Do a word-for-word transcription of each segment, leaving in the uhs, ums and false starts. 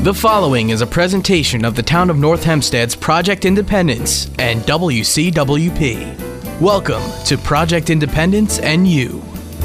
The following is a presentation of the Town of North Hempstead's Project Independence and W C W P. Welcome to Project Independence and You.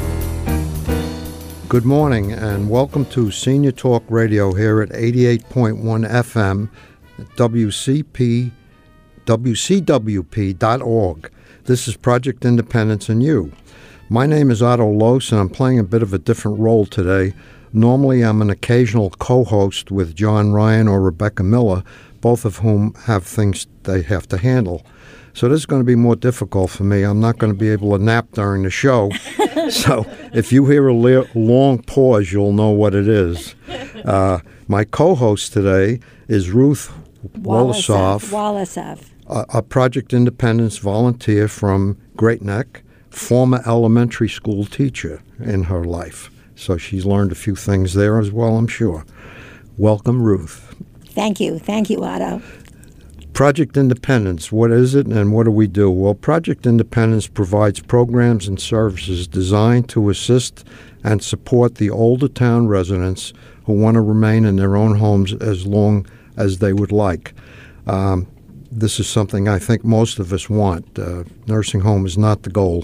Good morning and welcome to Senior Talk Radio here at eighty-eight point one F M at W C P, W C W P dot org. This is Project Independence and You. My name is Otto Los and I'm playing a bit of a different role today. Normally, I'm an occasional co-host with John Ryan or Rebecca Miller, both of whom have things they have to handle. So this is going to be more difficult for me. I'm not going to be able to nap during the show. So if you hear a le- long pause, you'll know what it is. Uh, my co-host today is Ruth Wolosoff, Wolosoff. a, a Project Independence volunteer from Great Neck, former elementary school teacher in her life. So she's learned a few things there as well, I'm sure. Welcome, Ruth. Thank you. Thank you, Otto. Project Independence, what is it and what do we do? Well, Project Independence provides programs and services designed to assist and support the older town residents who want to remain in their own homes as long as they would like. Um, this is something I think most of us want. Uh, nursing home is not the goal.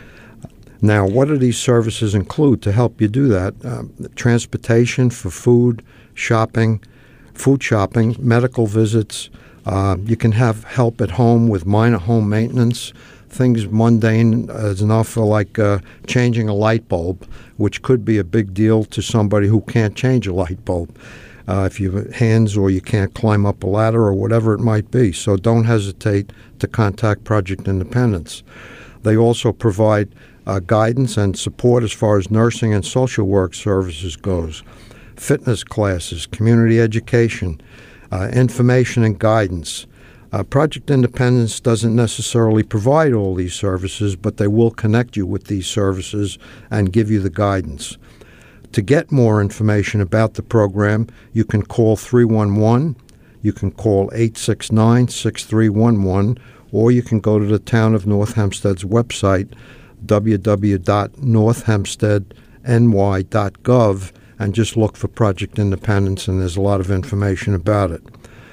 Now, what do these services include to help you do that? Uh, transportation for food, shopping, food shopping, medical visits. Uh, you can have help at home with minor home maintenance, things mundane as enough for like uh, changing a light bulb, which could be a big deal to somebody who can't change a light bulb. Uh, if you have hands or you can't climb up a ladder or whatever it might be. So don't hesitate to contact Project Independence. They also provide Uh, guidance and support as far as nursing and social work services goes, fitness classes, community education, uh, information and guidance. Uh, Project Independence doesn't necessarily provide all these services, but they will connect you with these services and give you the guidance. To get more information about the program, you can call three one one, you can call eight six nine, six three one one, or you can go to the Town of North Hempstead's website, w w w dot north hempstead n y dot gov, and just look for Project Independence, and there's a lot of information about it.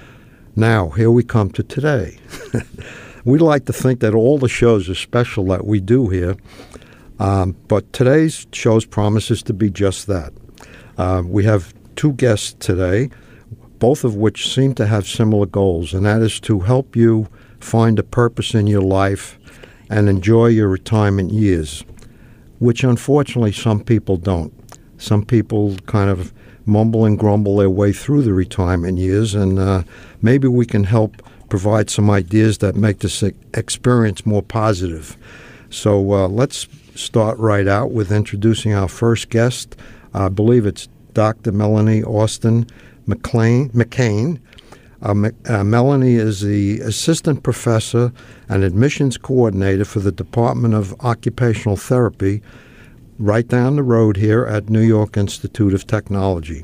Now, here we come to today. We like to think that all the shows are special that we do here, um, but today's show promises to be just that. Uh, we have two guests today, both of which seem to have similar goals, and that is to help you find a purpose in your life and enjoy your retirement years, which unfortunately some people don't. Some people kind of mumble and grumble their way through the retirement years, and uh, maybe we can help provide some ideas that make this experience more positive. So uh, let's start right out with introducing our first guest. I believe it's Doctor Melanie Austin McLean, McCain. Uh, uh, Melanie is the assistant professor and admissions coordinator for the Department of Occupational Therapy right down the road here at New York Institute of Technology.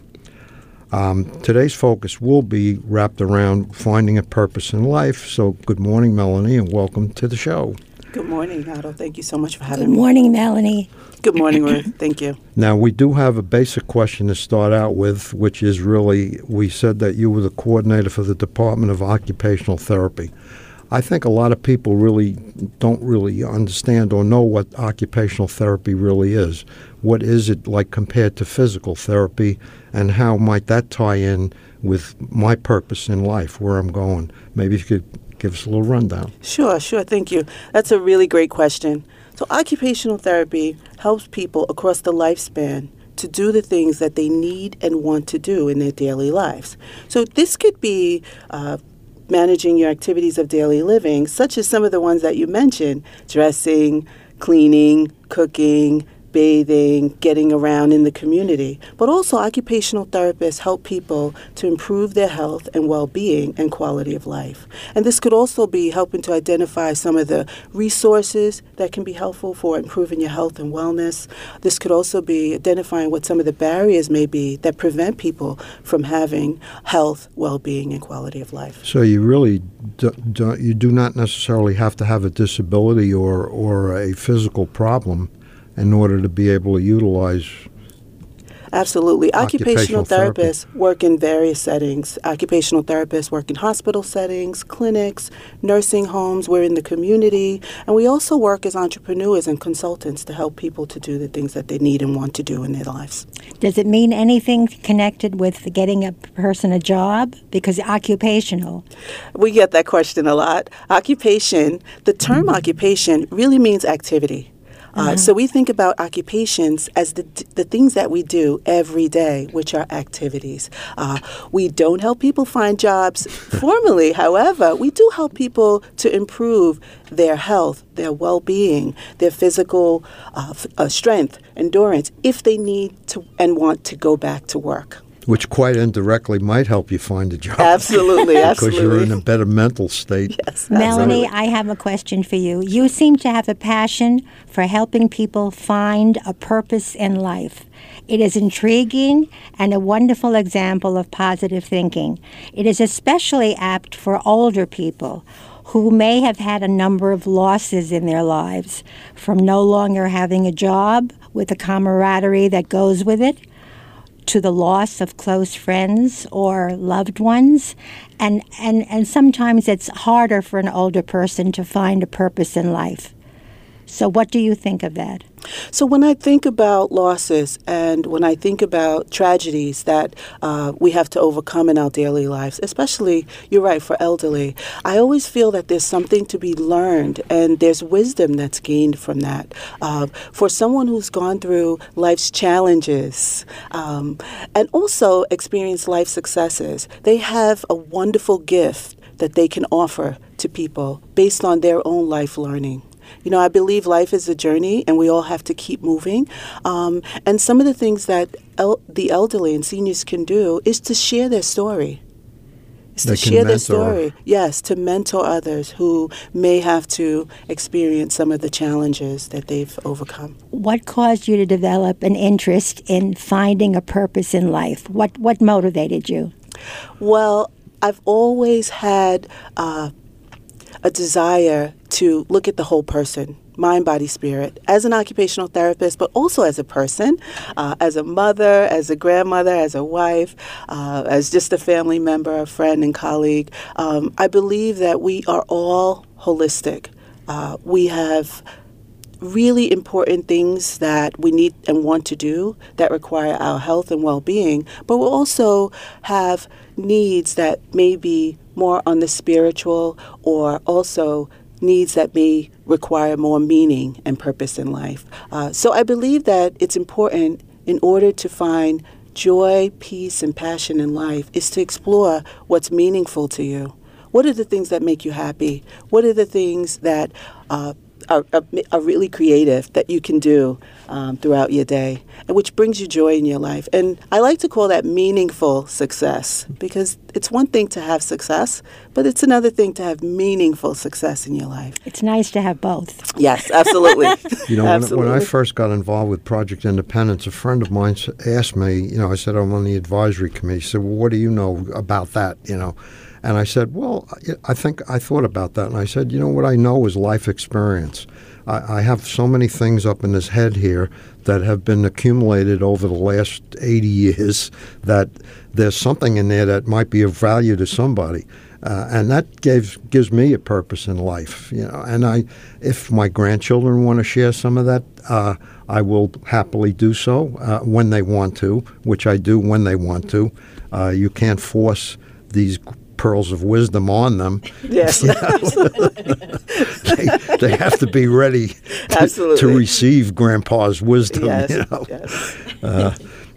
Um, today's focus will be wrapped around finding a purpose in life. So good morning, Melanie, and welcome to the show. Good morning, Otto. Thank you so much for having Good me. Good morning, Melanie. Good morning, Ruth. Thank you. Now, we do have a basic question to start out with, which is really, we said that you were the coordinator for the Department of Occupational Therapy. I think a lot of people really don't really understand or know what occupational therapy really is. What is it like compared to physical therapy, and how might that tie in with my purpose in life, where I'm going? Maybe if you could give us a little rundown. Sure, sure. Thank you. That's a really great question. So occupational therapy helps people across the lifespan to do the things that they need and want to do in their daily lives. So this could be uh, managing your activities of daily living, such as some of the ones that you mentioned: dressing, cleaning, cooking, bathing, getting around in the community. But also occupational therapists help people to improve their health and well-being and quality of life. And this could also be helping to identify some of the resources that can be helpful for improving your health and wellness. This could also be identifying what some of the barriers may be that prevent people from having health, well-being, and quality of life. So you really do, do, you do not necessarily have to have a disability or, or a physical problem in order to be able to utilize Absolutely. Occupational, Occupational therapy. therapists work in various settings. Occupational therapists work in hospital settings, clinics, nursing homes. We're in the community. And we also work as entrepreneurs and consultants to help people to do the things that they need and want to do in their lives. Does it mean anything connected with getting a person a job? Because occupational. We get that question a lot. Occupation, the term occupation really means activity. Uh, so we think about occupations as the the things that we do every day, which are activities. Uh, we don't help people find jobs formally. However, we do help people to improve their health, their well-being, their physical uh, f- uh, strength, endurance, if they need to and want to go back to work. Which quite indirectly might help you find a job. Absolutely, absolutely. Because you're in a better mental state. Yes, Melanie, absolutely. I have a question for you. You seem to have a passion for helping people find a purpose in life. It is intriguing and a wonderful example of positive thinking. It is especially apt for older people who may have had a number of losses in their lives, from no longer having a job with the camaraderie that goes with it, to the loss of close friends or loved ones. And, and, and sometimes it's harder for an older person to find a purpose in life. So what do you think of that? So when I think about losses and when I think about tragedies that uh, we have to overcome in our daily lives, especially, you're right, for elderly, I always feel that there's something to be learned and there's wisdom that's gained from that. Uh, for someone who's gone through life's challenges um, and also experienced life successes, they have a wonderful gift that they can offer to people based on their own life learning. You know, I believe life is a journey and we all have to keep moving. Um, and some of the things that el- the elderly and seniors can do is to share their story. Is They to can share their mentor. story. Yes, to mentor others who may have to experience some of the challenges that they've overcome. What caused you to develop an interest in finding a purpose in life? What, what motivated you? Well, I've always had uh, a desire to look at the whole person, mind, body, spirit, as an occupational therapist, but also as a person, uh, as a mother, as a grandmother, as a wife, uh, as just a family member, a friend and colleague. Um, I believe that we are all holistic. Uh, we have really important things that we need and want to do that require our health and well-being, but we'll also have needs that may be more on the spiritual or also needs that may require more meaning and purpose in life. Uh, so I believe that it's important in order to find joy, peace, and passion in life is to explore what's meaningful to you. What are the things that make you happy? What are the things that uh, are, are, are really creative that you can do um, throughout your day, and which brings you joy in your life? And I like to call that meaningful success, because it's one thing to have success, but it's another thing to have meaningful success in your life. It's nice to have both. Yes, absolutely. You know, when, absolutely. when I first got involved with Project Independence, a friend of mine s- asked me, you know, I said, I'm on the advisory committee. He said, well, what do you know about that, you know? And I said, well, I think I thought about that. And I said, you know, what I know is life experience. I, I have so many things up in this head here that have been accumulated over the last eighty years that there's something in there that might be of value to somebody. Uh, and that gives gives me a purpose in life, you know. And I, if my grandchildren want to share some of that, uh, I will happily do so uh, when they want to, which I do when they want to. Uh, you can't force these pearls of wisdom on them. Yes. You know? they, they have to be ready to, Absolutely. to receive Grandpa's wisdom. Yes, You know? yes. Uh,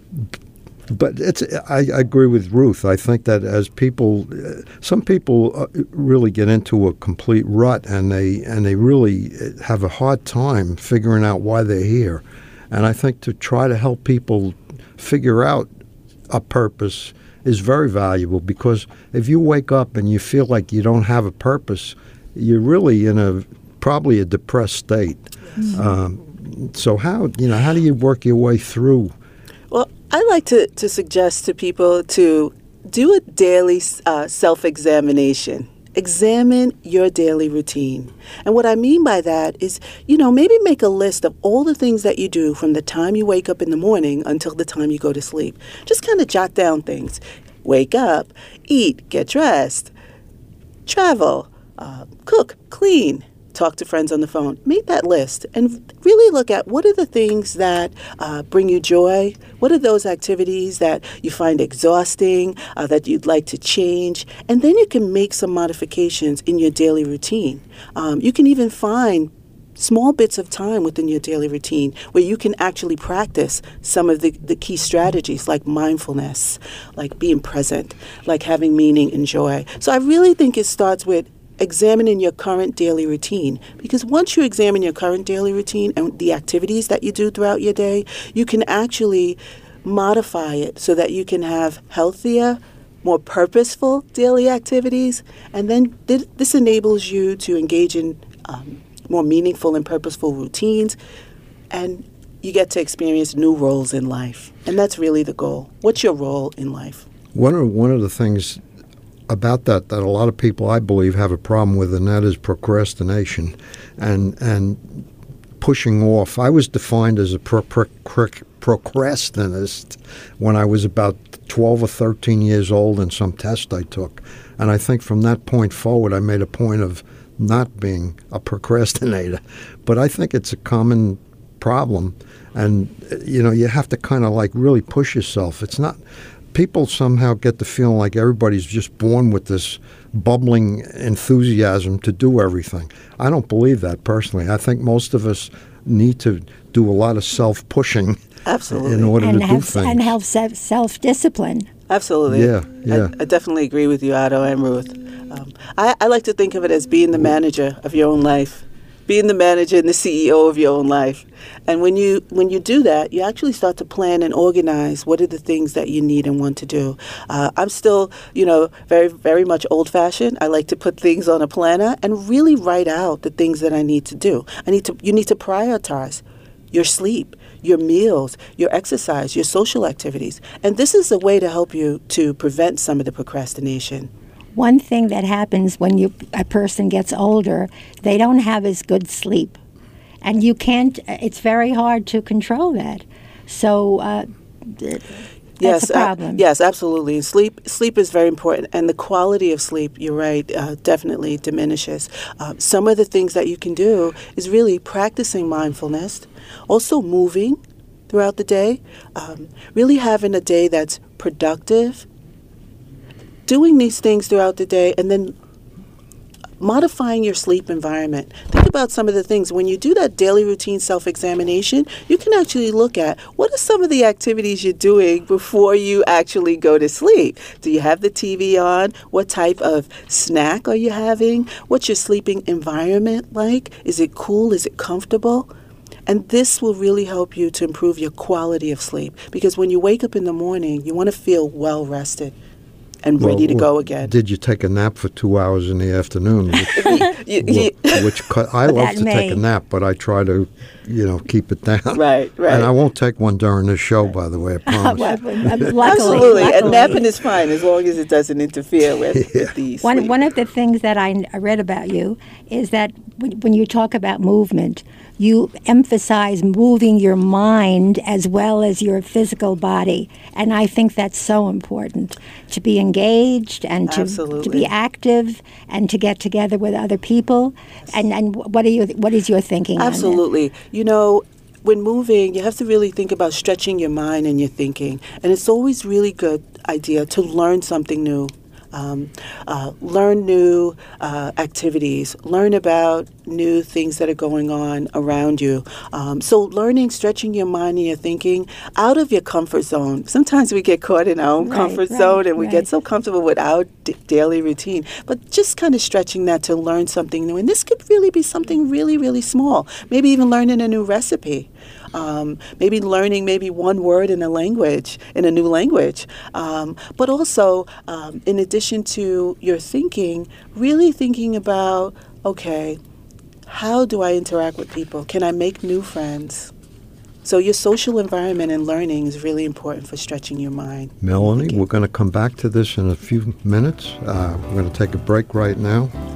but it's. I, I agree with Ruth. I think that as people, uh, some people uh, really get into a complete rut, and they and they really have a hard time figuring out why they're here. And I think to try to help people figure out a purpose is very valuable, because if you wake up and you feel like you don't have a purpose, you're really in a probably a depressed state. Mm-hmm. Um, so how you know how do you work your way through? Well, I like to, to suggest to people to do a daily uh, self-examination Examine your daily routine. And what I mean by that is, you know, maybe make a list of all the things that you do from the time you wake up in the morning until the time you go to sleep. Just kind of jot down things. Wake up, eat, get dressed, travel, uh, cook, clean, talk to friends on the phone. Make that list and really look at what are the things that uh, bring you joy. What are those activities that you find exhausting, uh, that you'd like to change? And then you can make some modifications in your daily routine. Um, you can even find small bits of time within your daily routine where you can actually practice some of the, the key strategies like mindfulness, like being present, like having meaning and joy. So I really think it starts with examining your current daily routine, because once you examine your current daily routine and the activities that you do throughout your day, you can actually modify it so that you can have healthier, more purposeful daily activities. And then th- this enables you to engage in um, more meaningful and purposeful routines, and you get to experience new roles in life. And that's really the goal. What's your role in life? One of, one of the things about that that a lot of people, I believe, have a problem with, and that is procrastination and and pushing off. I was defined as a pro- pro- pro- procrastinist when I was about twelve or thirteen years old in some test I took. And I think from that point forward, I made a point of not being a procrastinator. But I think it's a common problem. And, you know, you have to kind of like really push yourself. It's not... People somehow get the feeling like everybody's just born with this bubbling enthusiasm to do everything. I don't believe that personally. I think most of us need to do a lot of self-pushing Absolutely. in order and to have, do things. And have self- self-discipline. Absolutely. Yeah, yeah. I, I definitely agree with you, Otto and Ruth. Um, I, I like to think of it as being the manager of your own life, being the manager and the C E O of your own life. And when you when you do that, you actually start to plan and organize what are the things that you need and want to do. Uh, I'm still, you know, very, very much old-fashioned. I like to put things on a planner and really write out the things that I need to do. I need to. You need to prioritize your sleep, your meals, your exercise, your social activities. And this is a way to help you to prevent some of the procrastination. One thing that happens when you a person gets older, they don't have as good sleep. And you can't, it's very hard to control that. So uh, that's yes, a problem. Uh, yes, absolutely. Sleep sleep is very important. And the quality of sleep, you're right, uh, definitely diminishes. Uh, some of the things that you can do is really practicing mindfulness, also moving throughout the day, um, really having a day that's productive, doing these things throughout the day, and then modifying your sleep environment. Think about some of the things. When you do that daily routine self-examination, you can actually look at what are some of the activities you're doing before you actually go to sleep. Do you have the T V on? What type of snack are you having? What's your sleeping environment like? Is it cool? Is it comfortable? And this will really help you to improve your quality of sleep, because when you wake up in the morning, you want to feel well rested and ready Well, to go again. Did you take a nap for two hours in the afternoon? Which, You- you- wh- which cut, I love That to take may. a nap, but I try to, you know, keep it down. Right, right. And I won't take one during this show, by the way, I promise. Well, luckily, Absolutely. And luckily. napping is fine as long as it doesn't interfere with, with the One, sleep. one of the things that I I read about you is that when when you talk about movement, you emphasize moving your mind as well as your physical body. And I think that's so important, to be engaged and to, to Absolutely. be active and to get together with other people. And, and what, are you, what is your thinking on that? Absolutely. You know, when moving, you have to really think about stretching your mind and your thinking. And it's always really good idea to learn something new. Um, uh, learn new uh, activities, learn about new things that are going on around you. Um, so learning, stretching your mind and your thinking out of your comfort zone. Sometimes we get caught in our own Right, comfort right, zone and we right. get so comfortable with our d- daily routine. But just kind of stretching that to learn something new. And this could really be something really, really small. Maybe even learning a new recipe. Um, maybe learning maybe one word in a language, in a new language. Um, but also, um, in addition to your thinking, really thinking about, okay, how do I interact with people? Can I make new friends? So your social environment and learning is really important for stretching your mind. Melanie, we're going to come back to this in a few minutes. Uh, we're going to take a break right now.